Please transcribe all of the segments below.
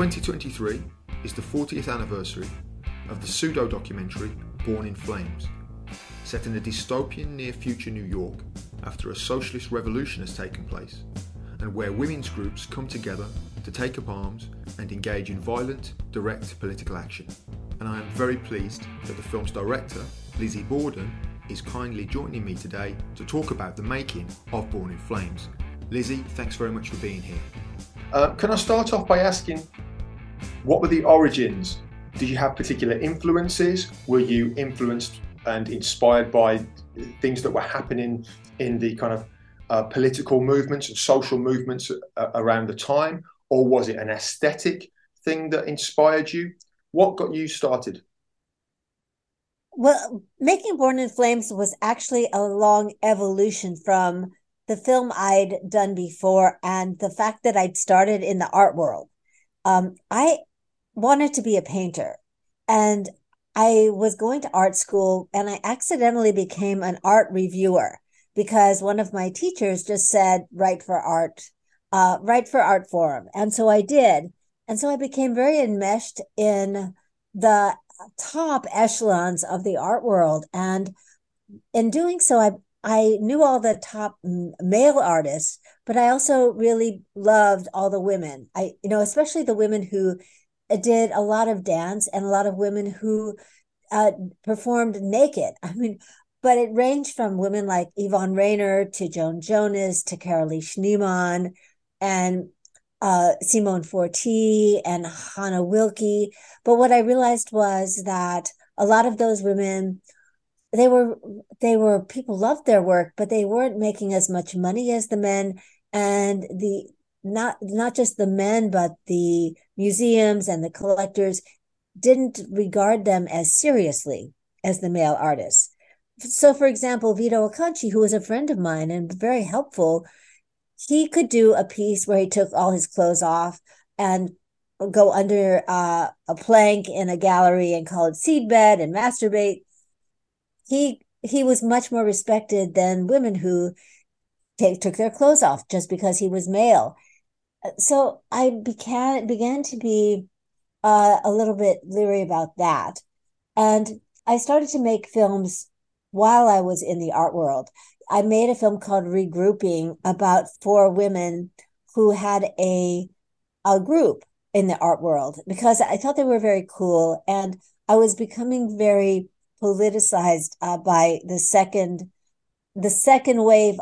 2023 is the 40th anniversary of the pseudo-documentary Born in Flames, set in a dystopian near-future New York after a socialist revolution has taken place, and where women's groups come together to take up arms and engage in violent, direct political action. And I am very pleased that the film's director, Lizzie Borden, is kindly joining me today to talk about the making of Born in Flames. Lizzie, thanks very much for being here. Can I start off by asking, what were the origins? Did you have particular influences? Were you influenced and inspired by things that were happening in the kind of political movements and social movements around the time? Or was it an aesthetic thing that inspired you? What got you started? Well, making Born in Flames was actually a long evolution from the film I'd done before and the fact that I'd started in the art world. I wanted to be a painter, and I was going to art school, and I accidentally became an art reviewer because one of my teachers just said, write for art forum. And so I did. And so I became very enmeshed in the top echelons of the art world. And in doing so, I knew all the top male artists, but I also really loved all the women. Especially the women who did a lot of dance and a lot of women who performed naked. But it ranged from women like Yvonne Rainer to Joan Jonas to Carolee Schneemann and Simone Forti and Hannah Wilke. But what I realized was that a lot of those women, they were people loved their work, but they weren't making as much money as the men, and the not just the men, but the museums and the collectors didn't regard them as seriously as the male artists. So, for example, Vito Acconci, who was a friend of mine and very helpful, he could do a piece where he took all his clothes off and go under a plank in a gallery and call it seedbed and masturbate. He was much more respected than women who took their clothes off just because he was male. So I began to be a little bit leery about that. And I started to make films while I was in the art world. I made a film called Regrouping about 4 women who had a group in the art world because I thought they were very cool. And I was becoming very politicized by the second wave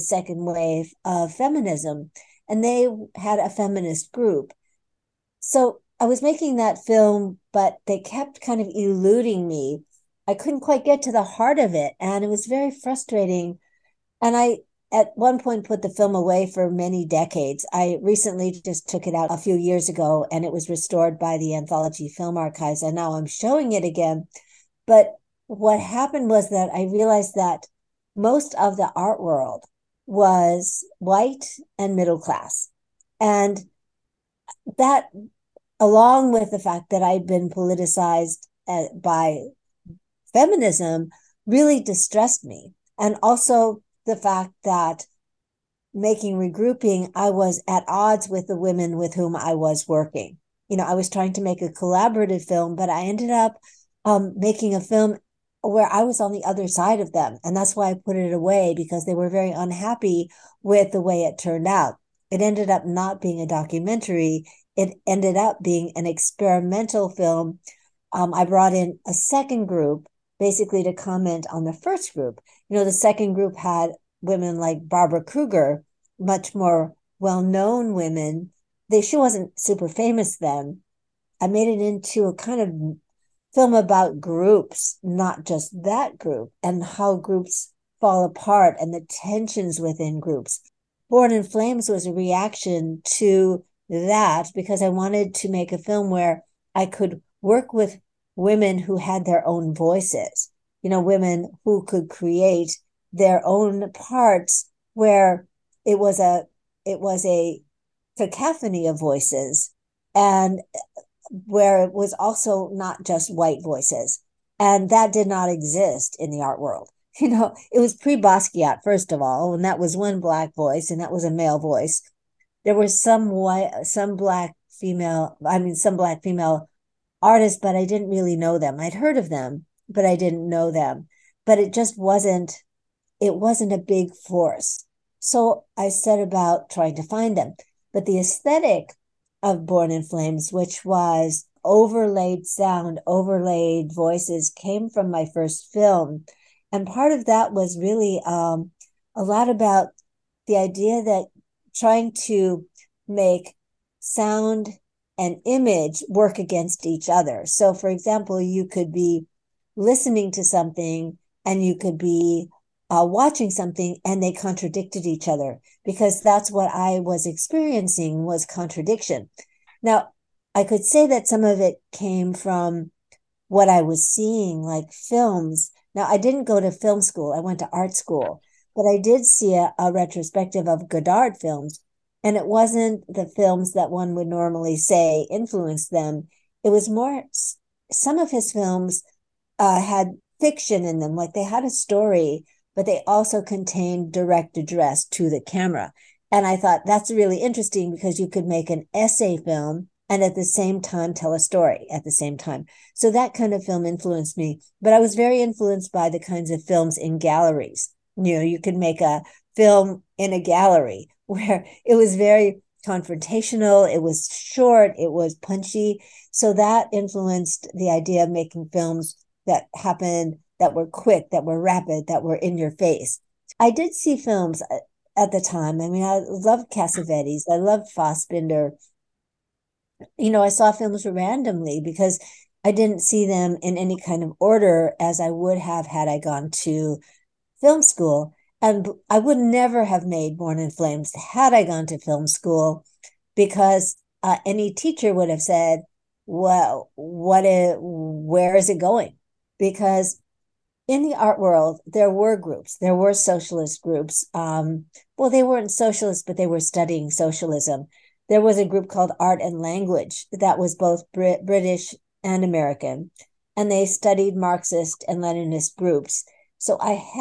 of feminism, and they had a feminist group. So I was making that film, but they kept kind of eluding me. I couldn't quite get to the heart of it, and it was very frustrating. And I, at one point, put the film away for many decades. I recently just took it out a few years ago, and it was restored by the Anthology Film Archives, and now I'm showing it again. But what happened was that I realized that most of the art world was white and middle class. And that, along with the fact that I'd been politicized by feminism, really distressed me. And also the fact that making Regrouping, I was at odds with the women with whom I was working. I was trying to make a collaborative film, but I ended up making a film where I was on the other side of them. And that's why I put it away, because they were very unhappy with the way it turned out. It ended up not being a documentary. It ended up being an experimental film. I brought in a second group basically to comment on the first group. The second group had women like Barbara Kruger, much more well-known women. She wasn't super famous then. I made it into a kind of film about groups, not just that group, and how groups fall apart and the tensions within groups. Born in Flames was a reaction to that because I wanted to make a film where I could work with women who had their own voices, women who could create their own parts, where it was a cacophony of voices, and where it was also not just white voices. And that did not exist in the art world. It was pre-Basquiat, first of all, and that was one black voice, and that was a male voice. There was some black some black female artists, but I didn't really know them. I'd heard of them, but I didn't know them. But it wasn't a big force. So I set about trying to find them. But the aesthetic of Born in Flames, which was overlaid sound, overlaid voices, came from my first film. And part of that was really a lot about the idea that trying to make sound and image work against each other. So, for example, you could be listening to something and you could be watching something and they contradicted each other, because that's what I was experiencing, was contradiction. Now, I could say that some of it came from what I was seeing, like films. Now, I didn't go to film school. I went to art school, but I did see a retrospective of Godard films. And it wasn't the films that one would normally say influenced them. It was more, some of his films had fiction in them, like they had a story, but they also contained direct address to the camera. And I thought that's really interesting, because you could make an essay film and at the same time tell a story at the same time. So that kind of film influenced me. But I was very influenced by the kinds of films in galleries. You could make a film in a gallery where it was very confrontational, it was short, it was punchy. So that influenced the idea of making films that happened, that were quick, that were rapid, that were in your face. I did see films at the time. I mean, I loved Cassavetes, I loved Fassbinder. I saw films randomly because I didn't see them in any kind of order as I would have had I gone to film school. And I would never have made Born in Flames had I gone to film school, because any teacher would have said, well, where is it going? Because in the art world, there were groups, there were socialist groups. Well, they weren't socialists, but they were studying socialism. There was a group called Art and Language that was both British and American, and they studied Marxist and Leninist groups. So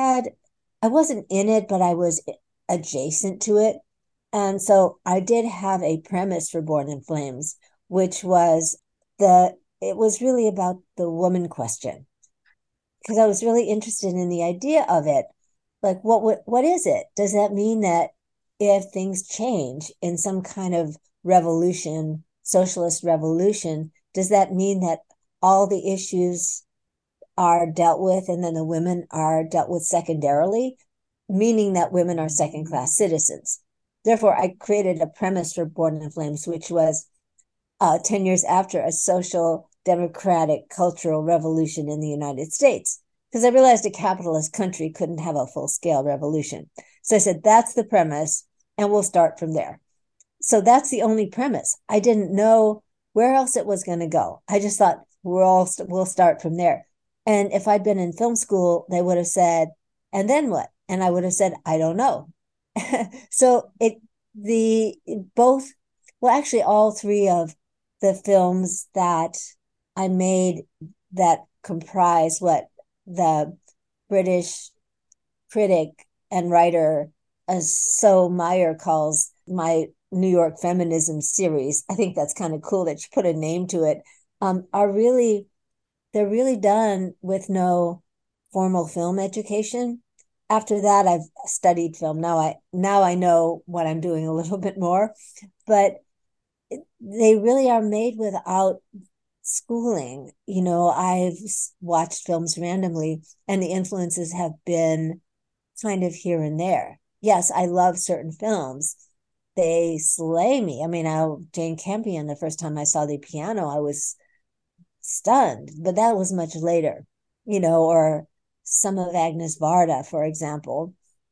I wasn't in it, but I was adjacent to it. And so I did have a premise for Born in Flames, which was it was really about the woman question, because I was really interested in the idea of it. Like, what is it? Does that mean that if things change in some kind of revolution, socialist revolution, does that mean that all the issues are dealt with and then the women are dealt with secondarily, meaning that women are second-class citizens? Therefore, I created a premise for Born in Flames, which was 10 years after a social democratic cultural revolution in the United States, because I realized a capitalist country couldn't have a full-scale revolution. So I said, that's the premise, and we'll start from there. So that's the only premise. I didn't know where else it was going to go. I just thought we'll start from there. And if I'd been in film school, they would have said, and then what? And I would have said, I don't know. So actually all three of the films that I made that comprise what the British critic and writer So Meyer calls my New York feminism series. I think that's kind of cool that you put a name to it. They're really done with no formal film education. After that, I've studied film. Now I know what I'm doing a little bit more, but they really are made without schooling. I've watched films randomly, and the influences have been kind of here and there. Yes, I love certain films. They slay me. I mean, Jane Campion, the first time I saw The Piano, I was stunned, but that was much later, or some of Agnes Varda, for example.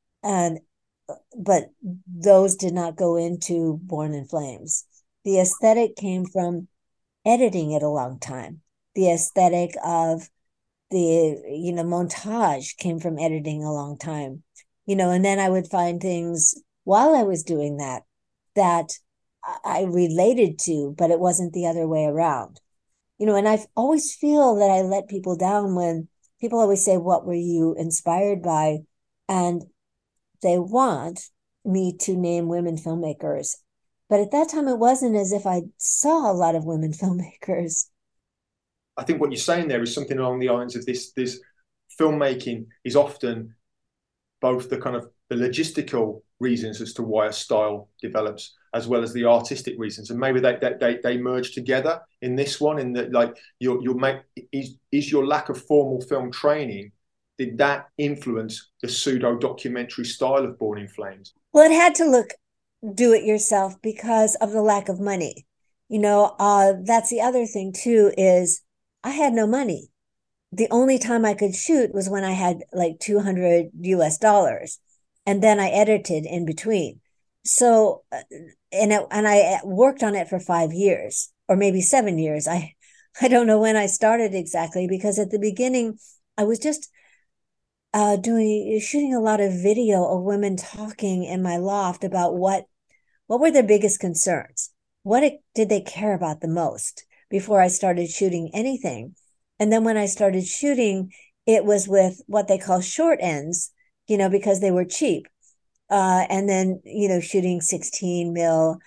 But those did not go into Born in Flames. The aesthetic came from editing it a long time. The aesthetic of the montage came from editing a long time. And then I would find things while I was doing that I related to, but it wasn't the other way around. And I always feel that I let people down when people always say, what were you inspired by? And they want me to name women filmmakers. But at that time, it wasn't as if I saw a lot of women filmmakers. I think what you're saying there is something along the lines of this filmmaking is often both the kind of the logistical reasons as to why a style develops, as well as the artistic reasons, and maybe they merge together in this one. In that, like your make is your lack of formal film training, did that influence the pseudo documentary style of Born in Flames? Well, it had to look do it yourself because of the lack of money. That's the other thing too, is I had no money. The only time I could shoot was when I had like 200 US dollars, and then I edited in between. So, and I worked on it for 5 years or maybe 7 years. I don't know when I started exactly, because at the beginning I was just doing shooting a lot of video of women talking in my loft about what were their biggest concerns, did they care about the most before I started shooting anything. And then when I started shooting, it was with what they call short ends, because they were cheap. And then, shooting 16 mil,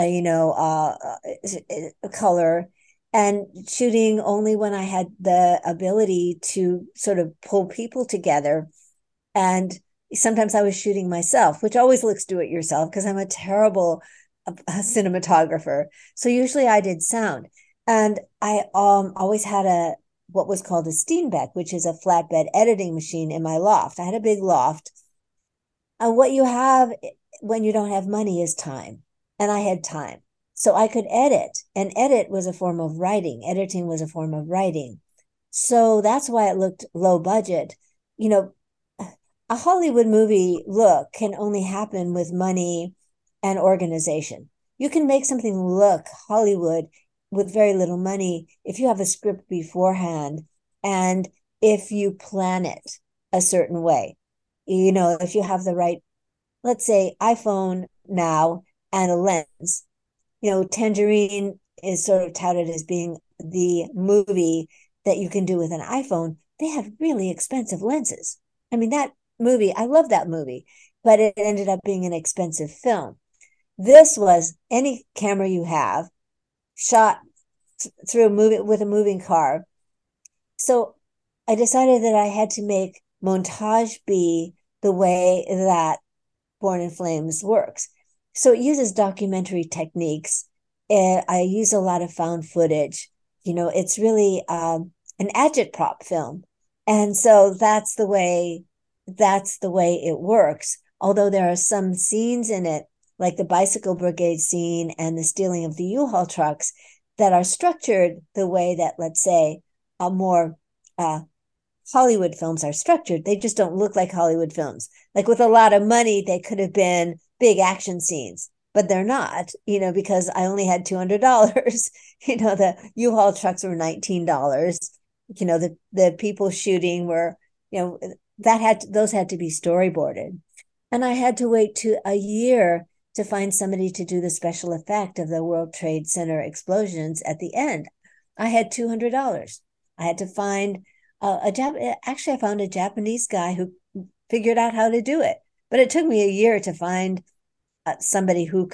color, and shooting only when I had the ability to sort of pull people together. And sometimes I was shooting myself, which always looks do it yourself because I'm a terrible cinematographer. So usually I did sound. And I always had what was called a Steenbeck, which is a flatbed editing machine in my loft. I had a big loft. And what you have when you don't have money is time. And I had time. So I could edit. And edit was a form of writing. Editing was a form of writing. So that's why it looked low budget. A Hollywood movie look can only happen with money and organization. You can make something look Hollywood with very little money if you have a script beforehand and if you plan it a certain way. If you have the right, let's say, iPhone now and a lens. Tangerine is sort of touted as being the movie that you can do with an iPhone. They have really expensive lenses. I mean, that movie, I love that movie, but it ended up being an expensive film. This was any camera you have shot through with a moving car. So I decided that I had to make montage be the way that Born in Flames works. So it uses documentary techniques. I use a lot of found footage. It's really an agitprop film. And so that's the way it works. Although there are some scenes in it, like the bicycle brigade scene and the stealing of the U-Haul trucks, that are structured the way that, let's say, a more Hollywood films are structured. They just don't look like Hollywood films. Like with a lot of money, they could have been big action scenes, but they're not, because I only had $200. The U-Haul trucks were $19. The people shooting were, those had to be storyboarded. And I had to wait to a year to find somebody to do the special effect of the World Trade Center explosions at the end. I had $200. I had to find actually, I found a Japanese guy who figured out how to do it, but it took me a year to find somebody who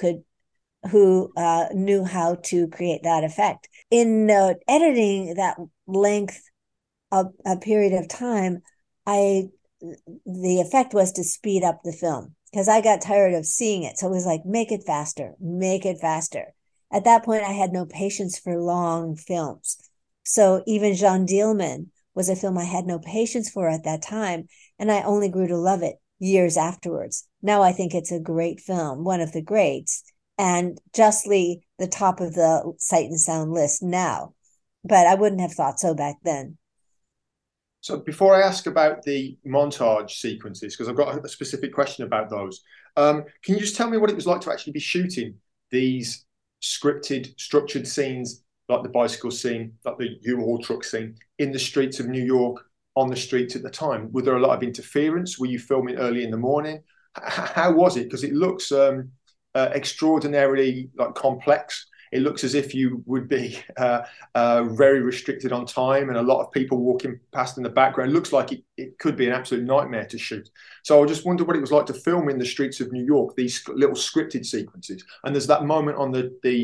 knew how to create that effect. In editing that length of a period of time, the effect was to speed up the film because I got tired of seeing it. So it was like, make it faster, make it faster. At that point, I had no patience for long films. So even Jeanne Dielman was a film I had no patience for at that time. And I only grew to love it years afterwards. Now I think it's a great film, one of the greats, and justly the top of the Sight and Sound list now. But I wouldn't have thought so back then. So before I ask about the montage sequences, because I've got a specific question about those, can you just tell me what it was like to actually be shooting these scripted, structured scenes, like the bicycle scene, like the U-Haul truck scene, in the streets of New York, on the streets at the time? Were there a lot of interference? Were you filming early in the morning? How was it? Because it looks extraordinarily complex it looks as if you would be very restricted on time, and a lot of people walking past in the background. It looks like it could be an absolute nightmare to shoot. So I just wondered what it was like to film in the streets of New York, these little scripted sequences. And there's that moment on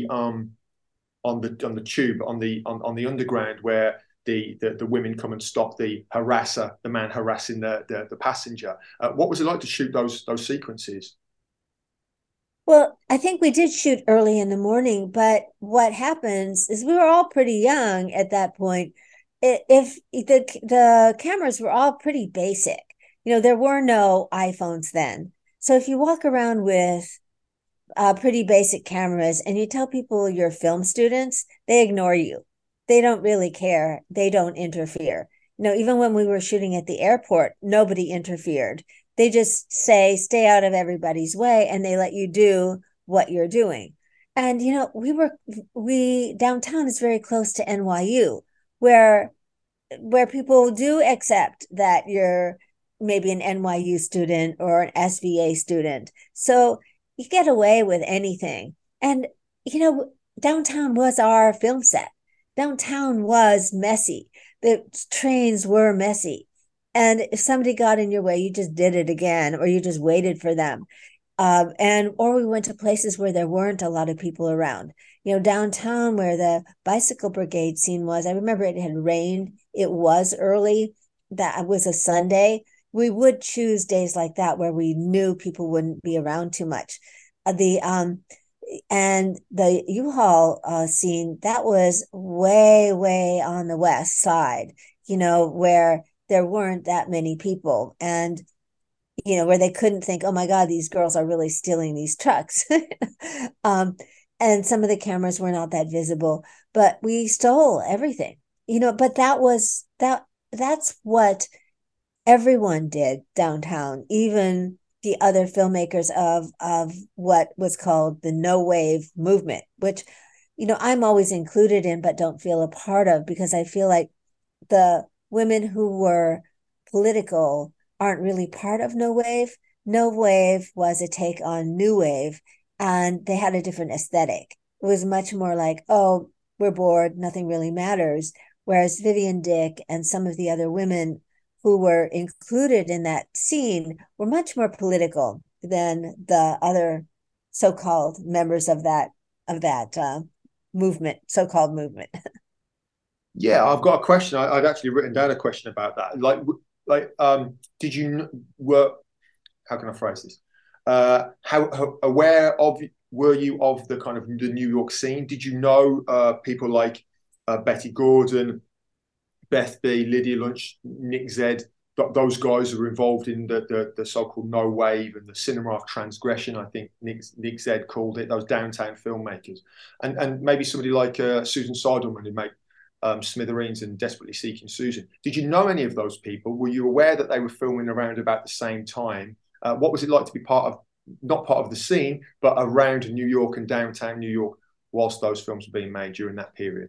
the tube on the underground where the women come and stop the harasser, the man harassing the passenger. What was it like to shoot those sequences? Well, I think we did shoot early in the morning, but what happens is we were all pretty young at that point. If the cameras were all pretty basic, there were no iPhones then. So if you walk around with pretty basic cameras and you tell people you're film students, they ignore you. They don't really care. They don't interfere. Even when we were shooting at the airport, nobody interfered. They just say, stay out of everybody's way, and they let you do what you're doing. And, we downtown is very close to NYU, where people do accept that you're maybe an NYU student or an SVA student. So you get away with anything. And, downtown was our film set. Downtown was messy. The trains were messy. And if somebody got in your way, you just did it again, or you just waited for them. Or we went to places where there weren't a lot of people around. Downtown where the bicycle brigade scene was, I remember it had rained. It was early. That was a Sunday. We would choose days like that where we knew people wouldn't be around too much. And the U-Haul scene, that was way, way on the west side, where there weren't that many people, and where they couldn't think, oh my God, these girls are really stealing these trucks. And some of the cameras were not that visible, but we stole everything, but that's what everyone did downtown, even the other filmmakers of what was called the no wave movement, which, I'm always included in, but don't feel a part of, because I feel like the women who were political aren't really part of No Wave. No Wave was a take on New Wave, and they had a different aesthetic. It was much more like, oh, we're bored, nothing really matters. Whereas Vivian Dick and some of the other women who were included in that scene were much more political than the other so-called members of that movement, so-called movement. Yeah, I've got a question. I'd actually written down a question about that. Did you work? How can I phrase this? How aware of were you of the kind of the New York scene? Did you know people like Betty Gordon, Beth B, Lydia Lunch, Nick Zed? Those guys who were involved in the so-called no wave and the cinema of transgression. I think Nick Zed called it, those downtown filmmakers, and maybe somebody like Susan Seidelman, who made Smithereens and Desperately Seeking Susan. Did you know any of those people? Were you aware that they were filming around about the same time? What was it like to be not part of the scene, but around New York and downtown New York whilst those films were being made during that period?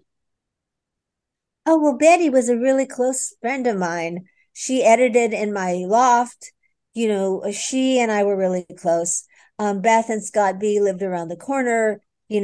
Oh, well, Betty was a really close friend of mine. She edited in my loft. She and I were really close. Beth and Scott B lived around the corner.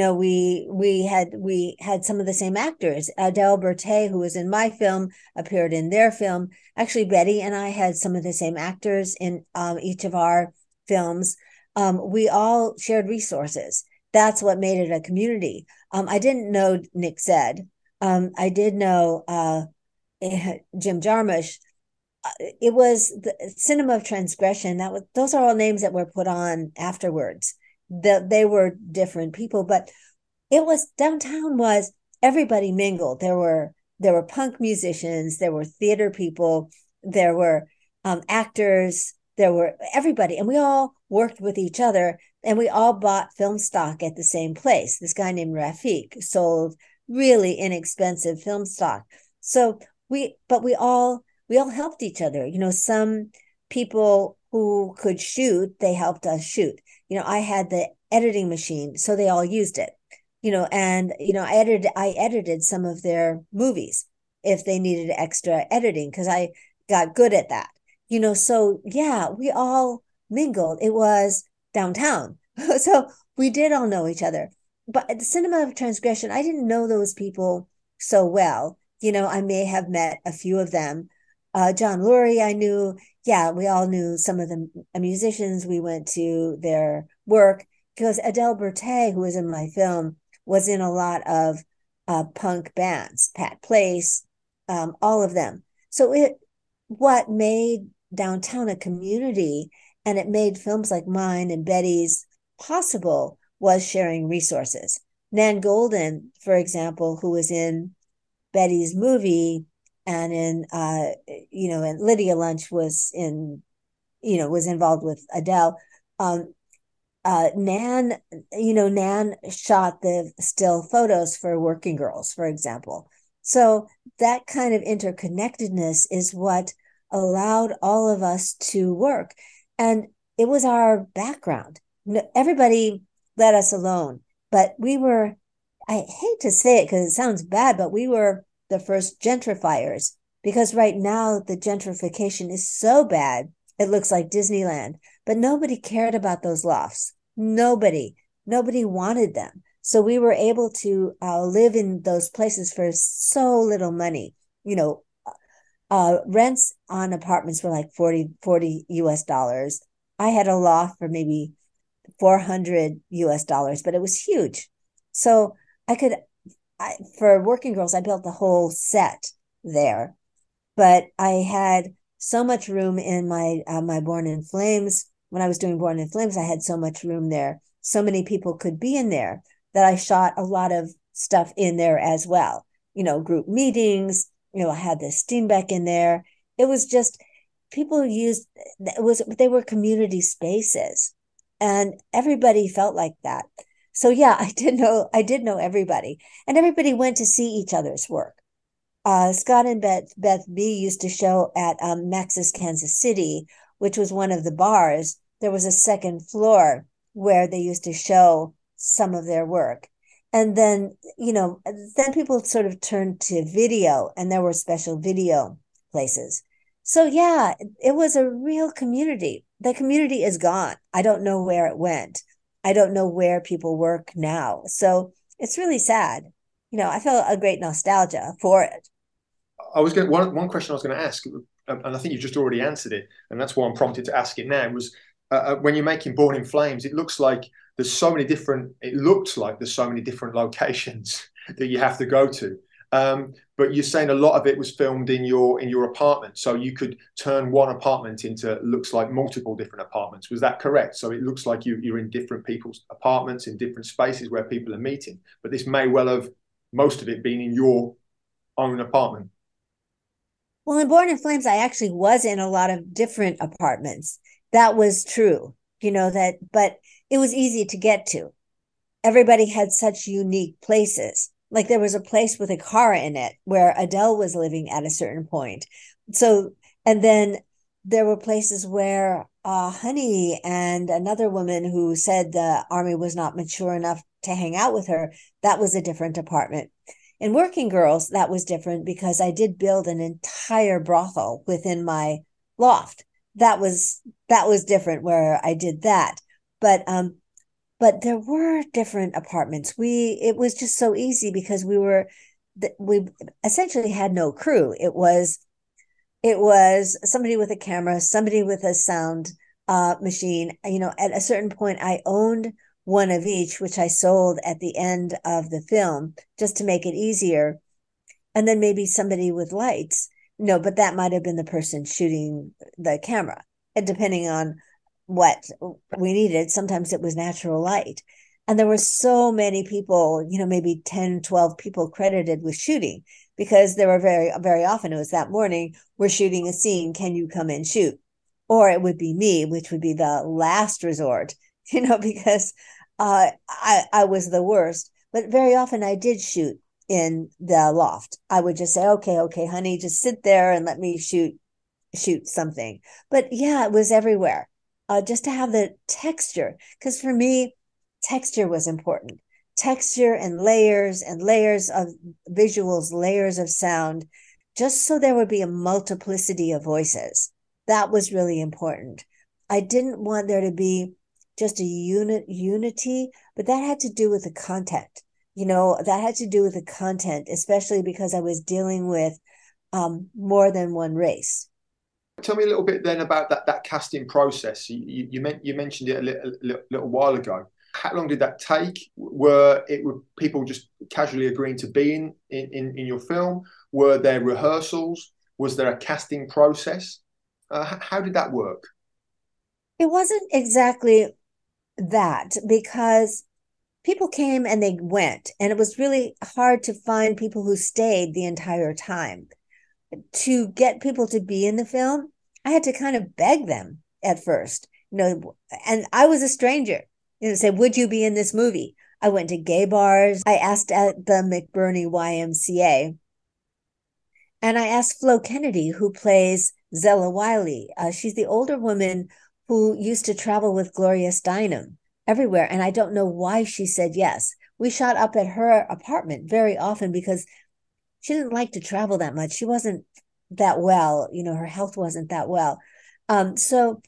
We had some of the same actors. Adele Berthet, who was in my film, appeared in their film. Actually, Betty and I had some of the same actors in each of our films. We all shared resources. That's what made it a community. I didn't know Nick Zed. I did know Jim Jarmusch. It was the Cinema of Transgression. Those are all names that were put on afterwards. They were different people, but downtown was everybody mingled. There were punk musicians, there were theater people, there were actors, there were everybody, and we all worked with each other, and we all bought film stock at the same place. This guy named Rafik sold really inexpensive film stock. So we all helped each other. Some people who could shoot, they helped us shoot. I had the editing machine, so they all used it. And I edited some of their movies if they needed extra editing, because I got good at that. So yeah, we all mingled. It was downtown. So we did all know each other. but the cinema of transgression, I didn't know those people so well. I may have met a few of them. John Lurie, I knew. Yeah, we all knew some of the musicians. We went to their work because Adele Berthet, who was in my film, was in a lot of punk bands, Pat Place, all of them. So what made downtown a community, and it made films like mine and Betty's possible, was sharing resources. Nan Golden, for example, who was in Betty's movie and and Lydia Lunch was was involved with Adele. Nan, Nan shot the still photos for Working Girls, for example. So that kind of interconnectedness is what allowed all of us to work. And it was our background. Everybody let us alone, but I hate to say it because it sounds bad, but we were the first gentrifiers because right now the gentrification is so bad, it looks like Disneyland, but nobody cared about those lofts. Nobody wanted them. So we were able to live in those places for so little money. Rents on apartments were like 40 US dollars. I had a loft for maybe 400 US dollars, but it was huge. So for Working Girls, I built the whole set there, but I had so much room in my Born in Flames. When I was doing Born in Flames, I had so much room there. So many people could be in there that I shot a lot of stuff in there as well. Group meetings. I had the Steenbeck in there. It was just people they were community spaces, and everybody felt like that. So yeah, I did know everybody, and everybody went to see each other's work. Scott and Beth B used to show at Max's Kansas City, which was one of the bars. There was a second floor where they used to show some of their work. And then, then people sort of turned to video, and there were special video places. So yeah, it was a real community. The community is gone. I don't know where it went. I don't know where people work now. So it's really sad. I feel a great nostalgia for it. I was going one question I was going to ask, and I think you just already answered it, and that's why I'm prompted to ask it now. Was when you're making Born in Flames, it looks like there's so many different. It looks like there's so many different locations that you have to go to. But you're saying a lot of it was filmed in your apartment, so you could turn one apartment into looks like multiple different apartments. Was that correct? So it looks like you're in different people's apartments in different spaces where people are meeting. But this may well have most of it been in your own apartment. Well, in Born in Flames, I actually was in a lot of different apartments. That was true, but it was easy to get to. Everybody had such unique places. Like there was a place with a car in it where Adele was living at a certain point. So, and then there were places where Honey and another woman who said the army was not mature enough to hang out with her, that was a different apartment. In Working Girls, that was different because I did build an entire brothel within my loft. That was different where I did that. But there were different apartments. It was just so easy because we essentially had no crew. It was somebody with a camera, somebody with a sound machine. At a certain point, I owned one of each, which I sold at the end of the film just to make it easier. And then maybe somebody with lights. No, but that might have been the person shooting the camera. And depending on what we needed, sometimes it was natural light. And there were so many people, maybe 10, 12 people credited with shooting because there were very, very often it was that morning, we're shooting a scene. Can you come and shoot? Or it would be me, which would be the last resort, because I was the worst. But very often I did shoot in the loft. I would just say, okay, honey, just sit there and let me shoot something. But yeah, it was everywhere. Just to have the texture, because for me, texture was important. Texture and layers of visuals, layers of sound, just so there would be a multiplicity of voices. That was really important. I didn't want there to be just a unity, but that had to do with the content. That had to do with the content, especially because I was dealing with more than one race. Tell me a little bit then about that casting process. You mentioned it a little while ago. How long did that take? Were people just casually agreeing to be in your film? Were there rehearsals? Was there a casting process? How did that work? It wasn't exactly that because people came and they went, and it was really hard to find people who stayed the entire time. To get people to be in the film, I had to kind of beg them at first, and I was a stranger. Say, would you be in this movie? I went to gay bars. I asked at the McBurney YMCA, and I asked Flo Kennedy, who plays Zella Wiley. She's the older woman who used to travel with Gloria Steinem everywhere, and I don't know why she said yes. We shot up at her apartment very often because she didn't like to travel that much. She wasn't that well, her health wasn't that well. So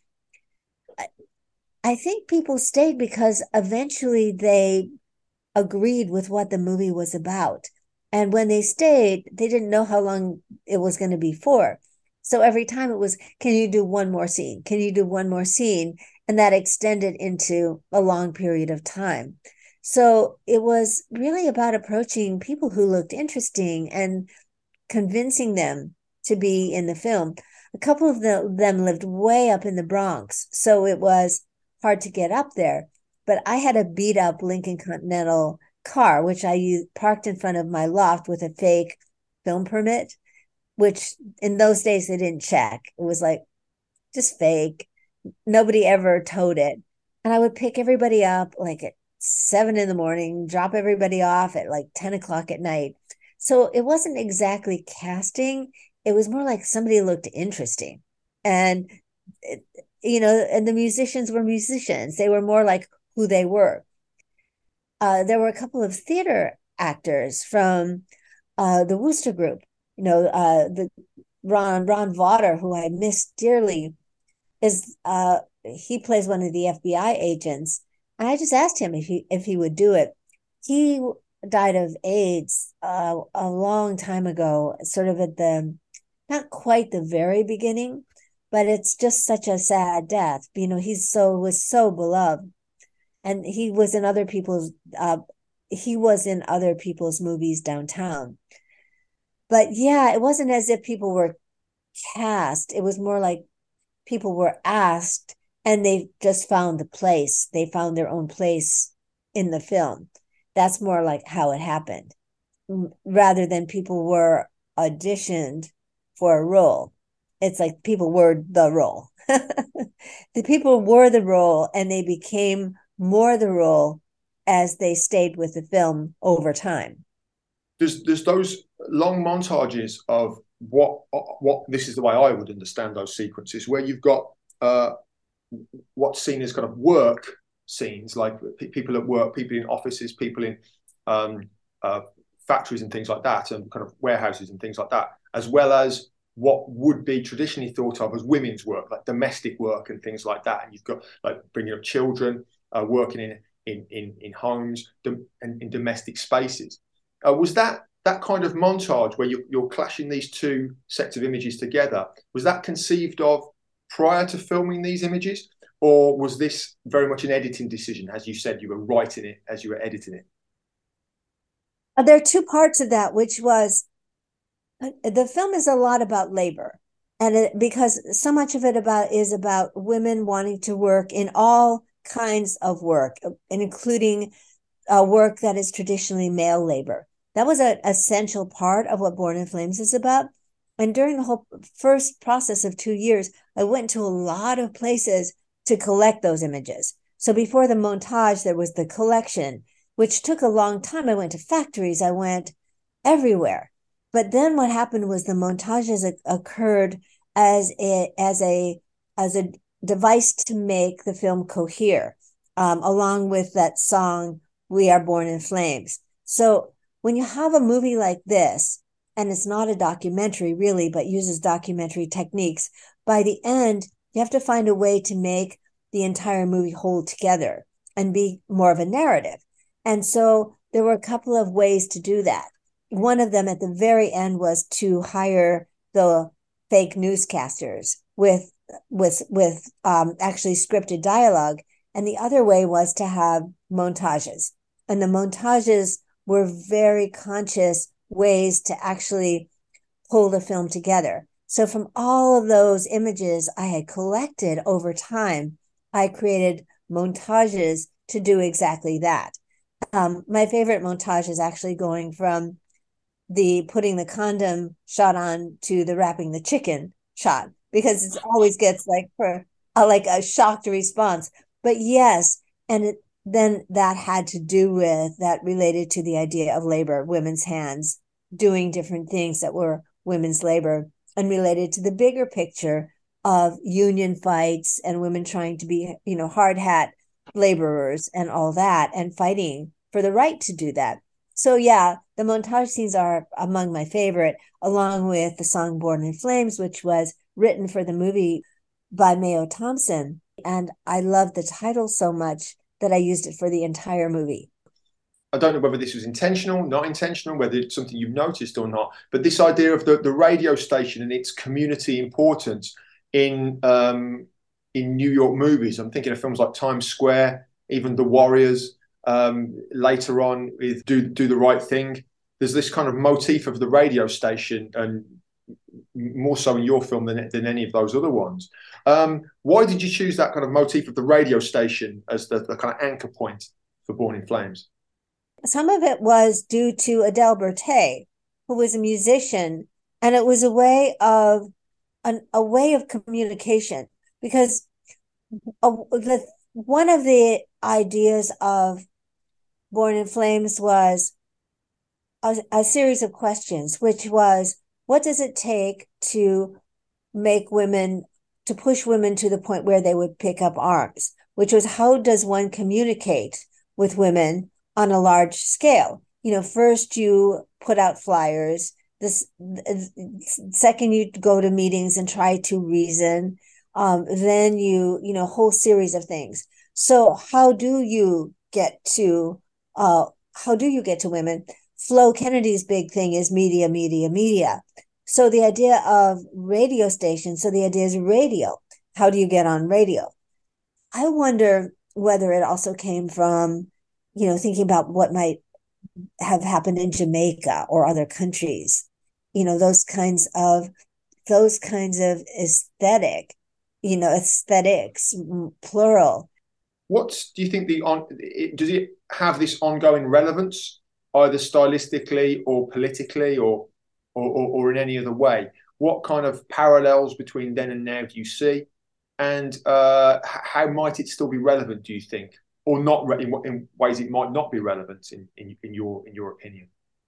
I think people stayed because eventually they agreed with what the movie was about. And when they stayed, they didn't know how long it was going to be for. So every time it was, can you do one more scene? Can you do one more scene? And that extended into a long period of time. So it was really about approaching people who looked interesting and convincing them to be in the film. A couple of them lived way up in the Bronx, so it was hard to get up there. But I had a beat up Lincoln Continental car, which I used, parked in front of my loft with a fake film permit, which in those days they didn't check. It was like just fake. Nobody ever towed it. And I would pick everybody up like at 7 a.m, drop everybody off at like 10 o'clock at night. So it wasn't exactly casting. It was more like somebody looked interesting. And, and the musicians were musicians. They were more like who they were. There were a couple of theater actors from the Wooster Group, the Ron Vaughter, who I miss dearly, he plays one of the FBI agents. And I just asked him if he would do it. He died of AIDS a long time ago, sort of at not quite the very beginning, but it's just such a sad death. Was so beloved, and he was in other people's movies downtown. But yeah, it wasn't as if people were cast. It was more like people were asked, and they just found the place. They found their own place in the film. That's more like how it happened, rather than people were auditioned for a role. It's like people were the role. The people were the role, and they became more the role as they stayed with the film over time. There's those long montages of what this is the way I would understand those sequences, where you've got what's seen as kind of work scenes, like people at work, people in offices, people in factories and things like that, and kind of warehouses and things like that, as well as what would be traditionally thought of as women's work, like domestic work and things like that. And you've got like bringing up children, working in homes and in domestic spaces. Was that kind of montage where you're clashing these two sets of images together, was that conceived of prior to filming these images, or was this very much an editing decision? As you said, you were writing it as you were editing it. There are two parts of that, which was the film is a lot about labor, and because so much of it is about women wanting to work in all kinds of work, and including work that is traditionally male labor. That was an essential part of what Born in Flames is about. And during the whole first process of 2 years, I went to a lot of places to collect those images. So before the montage, there was the collection, which took a long time. I went to factories, I went everywhere. But then what happened was the montages occurred as a device to make the film cohere, along with that song, We Are Born in Flames. So when you have a movie like this, and it's not a documentary really, but uses documentary techniques, by the end, you have to find a way to make the entire movie hold together. and be more of a narrative. And so there were a couple of ways to do that. One of them at the very end was to hire the fake newscasters with actually scripted dialogue, and the other way was to have montages. And the montages were very conscious ways to actually pull the film together. So from all of those images I had collected over time, I created montages to do exactly that. My favorite montage is actually going from the putting the condom shot on to the wrapping the chicken shot, because it always gets like a shocked response. But yes, and then that had to do with that related to the idea of labor, women's hands doing different things that were women's labor, and related to the bigger picture of union fights and women trying to be, hard hat laborers and all that, and fighting for the right to do that. So yeah, the montage scenes are among my favorite, along with the song Born in Flames, which was written for the movie by Mayo Thompson. And I love the title so much that I used it for the entire movie. I don't know whether this was intentional, not intentional, whether it's something you've noticed or not, but this idea of the radio station and its community importance in New York movies. I'm thinking of films like Times Square, even The Warriors. Later on with Do the Right Thing. There's this kind of motif of the radio station, and more so in your film than any of those other ones. Why did you choose that kind of motif of the radio station as the kind of anchor point for Born in Flames? Some of it was due to Adele Berthet, who was a musician, and it was a way of communication, because one of the ideas of Born in Flames was a series of questions, which was, what does it take to push women to the point where they would pick up arms? Which was, how does one communicate with women on a large scale? First you put out flyers. Second, you go to meetings and try to reason. Then whole series of things. So how do you get to women? Flo Kennedy's big thing is media, media, media. So the idea of radio stations, so the idea is radio. How do you get on radio? I wonder whether it also came from, thinking about what might have happened in Jamaica or other countries, those kinds of aesthetics, plural. What do you think does it have this ongoing relevance, either stylistically or politically or in any other way? What kind of parallels between then and now do you see? And how might it still be relevant, do you think? Or not, in ways it might not be relevant in your opinion?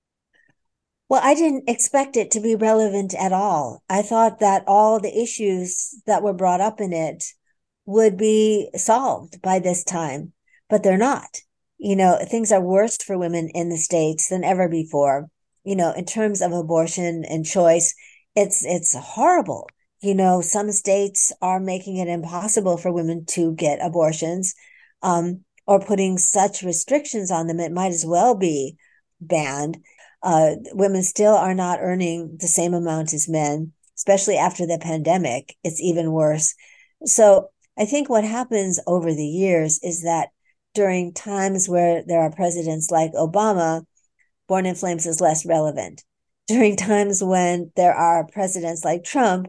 Well, I didn't expect it to be relevant at all. I thought that all the issues that were brought up in it would be solved by this time, but they're not. Things are worse for women in the States than ever before. In terms of abortion and choice, it's horrible. Some states are making it impossible for women to get abortions, or putting such restrictions on them, it might as well be banned. Women still are not earning the same amount as men, especially after the pandemic. It's even worse. So I think what happens over the years is that during times where there are presidents like Obama, Born in Flames is less relevant. During times when there are presidents like Trump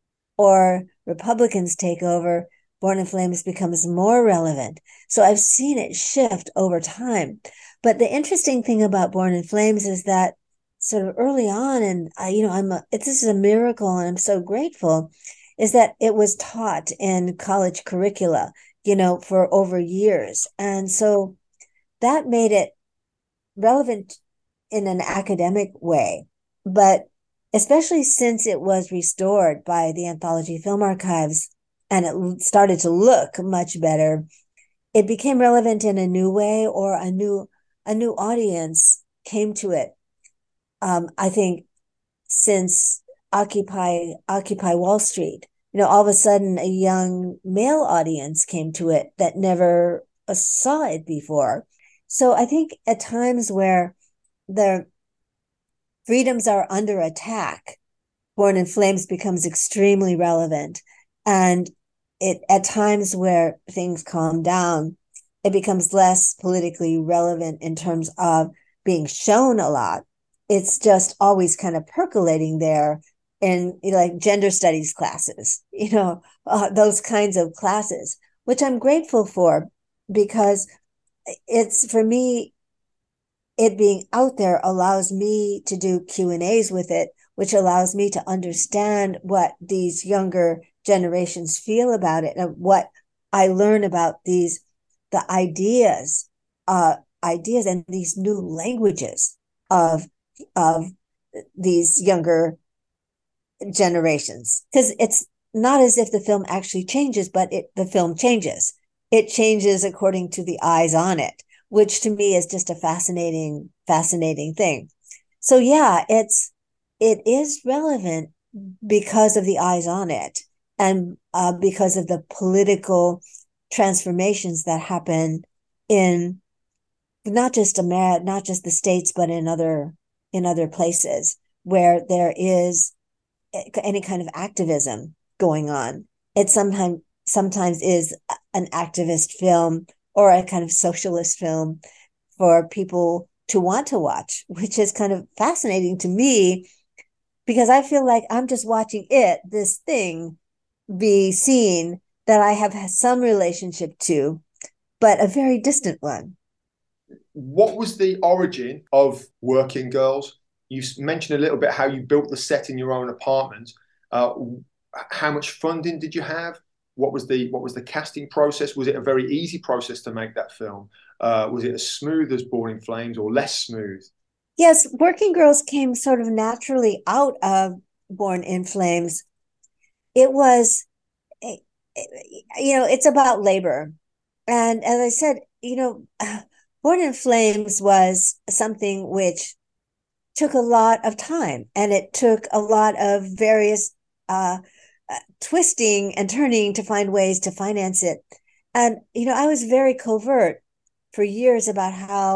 or Republicans take over, Born in Flames becomes more relevant. So I've seen it shift over time. But the interesting thing about Born in Flames is that sort of early on, and this is a miracle, and I'm so grateful, is that it was taught in college curricula, for over years. And so that made it relevant in an academic way. But especially since it was restored by the Anthology Film Archives and it started to look much better, it became relevant in a new way, or a new audience came to it. I think since Occupy Wall Street, all of a sudden a young male audience came to it that never saw it before. So I think at times where the freedoms are under attack, Born in Flames becomes extremely relevant. And it at times where things calm down, it becomes less politically relevant in terms of being shown a lot. It's just always kind of percolating there in like gender studies classes, those kinds of classes, which I'm grateful for because it's for me, it being out there allows me to do Q&As with it, which allows me to understand what these younger generations feel about it and what I learn about the ideas and these new languages of of these younger generations. Because it's not as if the film actually changes, but the film changes. It changes according to the eyes on it, which to me is just a fascinating thing. So yeah, it is relevant because of the eyes on it and because of the political transformations that happen in not just the States, but in other places where there is any kind of activism going on. It sometimes is an activist film or a kind of socialist film for people to want to watch, which is kind of fascinating to me because I feel like I'm just watching this thing be seen that I have some relationship to, but a very distant one. What was the origin of Working Girls? You mentioned a little bit how you built the set in your own apartment. Uh, how much funding did you have? What was the casting process? Was it a very easy process to make that film? Was it as smooth as Born in Flames or less smooth? Yes, Working Girls came sort of naturally out of Born in Flames. It was, it's about labor. And as I said, Born in Flames was something which took a lot of time and it took a lot of various twisting and turning to find ways to finance it. And, I was very covert for years about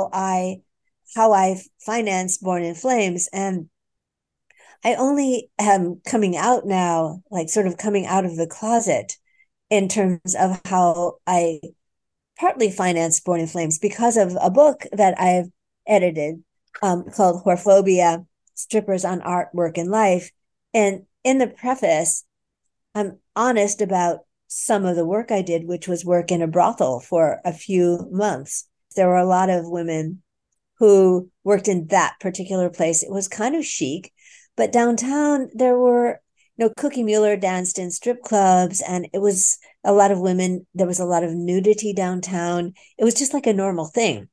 how I financed Born in Flames. And I only am coming out now, like sort of coming out of the closet in terms of how I partly financed Born in Flames because of a book that I've edited called Whorephobia, Strippers on Art, Work, and Life. And in the preface, I'm honest about some of the work I did, which was work in a brothel for a few months. There were a lot of women who worked in that particular place. It was kind of chic, but downtown there were, Cookie Mueller danced in strip clubs, and it was a lot of women. There was a lot of nudity downtown. It was just like a normal thing.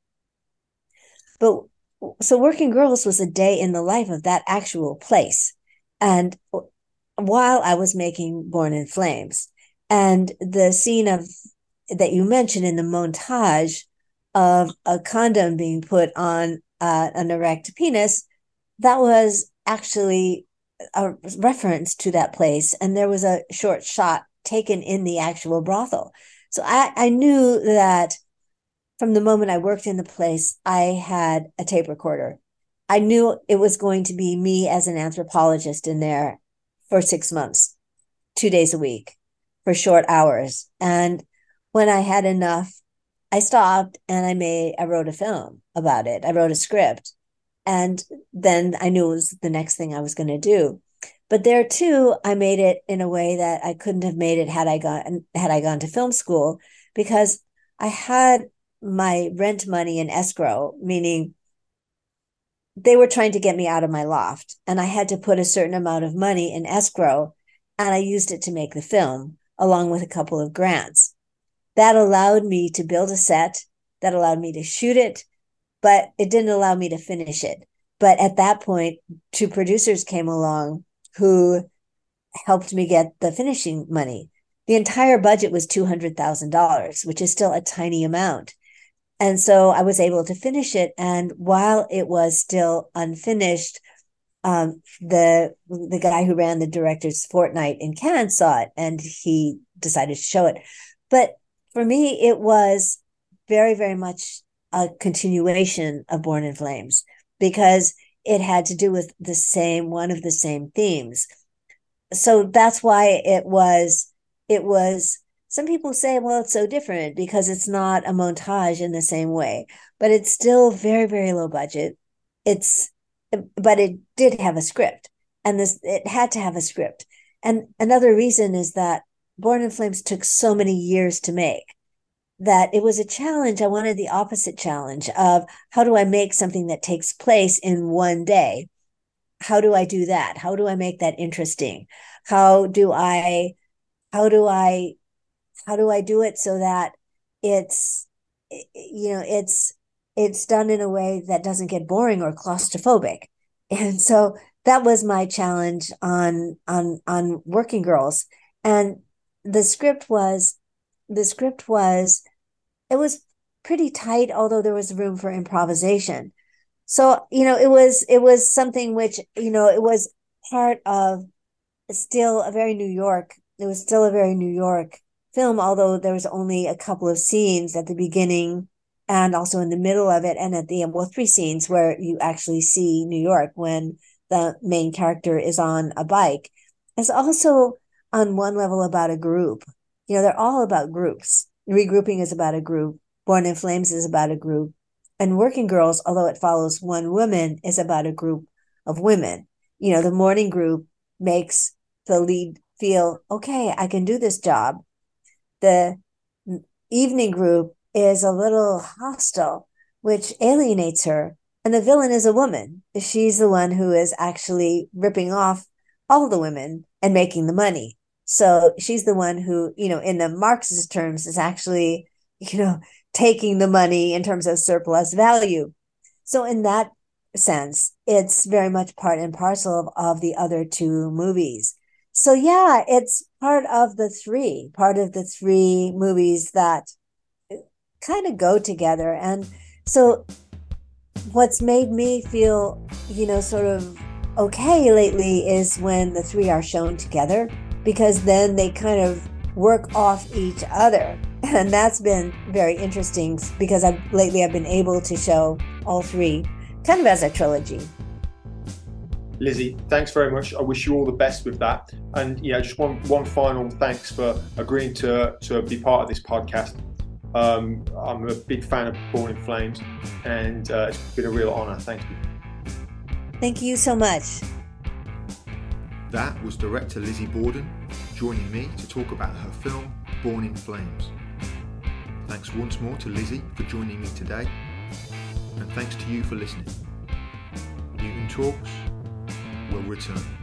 But so Working Girls was a day in the life of that actual place. And while I was making Born in Flames, and the scene of that you mentioned in the montage of a condom being put on an erect penis, that was actually a reference to that place. And there was a short shot taken in the actual brothel. So I knew that from the moment I worked in the place, I had a tape recorder. I knew it was going to be me as an anthropologist in there for 6 months, 2 days a week for short hours. And when I had enough, I stopped and I wrote a film about it. I wrote a script. And then I knew it was the next thing I was going to do. But there too, I made it in a way that I couldn't have made it had I gone to film school, because I had my rent money in escrow, meaning they were trying to get me out of my loft, and I had to put a certain amount of money in escrow, and I used it to make the film along with a couple of grants. That allowed me to build a set, that allowed me to shoot it, but it didn't allow me to finish it. But at that point, two producers came along who helped me get the finishing money. The entire budget was $200,000, which is still a tiny amount. And so I was able to finish it. And while it was still unfinished, the guy who ran the director's fortnight in Cannes saw it and he decided to show it. But for me, it was very, very much a continuation of Born in Flames because it had to do with one of the same themes. So that's why it was, some people say, well, it's so different because it's not a montage in the same way, but it's still very, very low budget. But it did have a script, and it had to have a script. And another reason is that Born in Flames took so many years to make that it was a challenge. I wanted the opposite challenge of how do I make something that takes place in one day? How do I do that? How do I make that interesting? How do I do it so that it's it's done in a way that doesn't get boring or claustrophobic? And so that was my challenge on Working Girls. And the script was it was pretty tight, although there was room for improvisation. So, it was something which, it was part of still a very New York. It was still a very New York film, although there was only a couple of scenes at the beginning and also in the middle of it. And at the end, well, 3 scenes where you actually see New York when the main character is on a bike. It's also on one level about a group. They're all about groups. Regrouping is about a group. Born in Flames is about a group. And Working Girls, although it follows one woman, is about a group of women. The morning group makes the lead feel, okay, I can do this job. The evening group is a little hostile, which alienates her. And the villain is a woman. She's the one who is actually ripping off all the women and making the money. So she's the one who, in the Marxist terms, is actually, taking the money in terms of surplus value. So in that sense, it's very much part and parcel of the other 2 movies. So yeah, it's part of the three movies that kind of go together. And so what's made me feel, sort of okay lately is when the 3 are shown together, because then they kind of work off each other. And that's been very interesting because I've been able to show all 3 kind of as a trilogy. Lizzie, thanks very much. I wish you all the best with that. And just one final thanks for agreeing to be part of this podcast. I'm a big fan of Born in Flames, and it's been a real honor. Thank you. Thank you so much. That was director Lizzie Borden joining me to talk about her film Born in Flames. Thanks once more to Lizzie for joining me today, and thanks to you for listening. Newton Talks will return.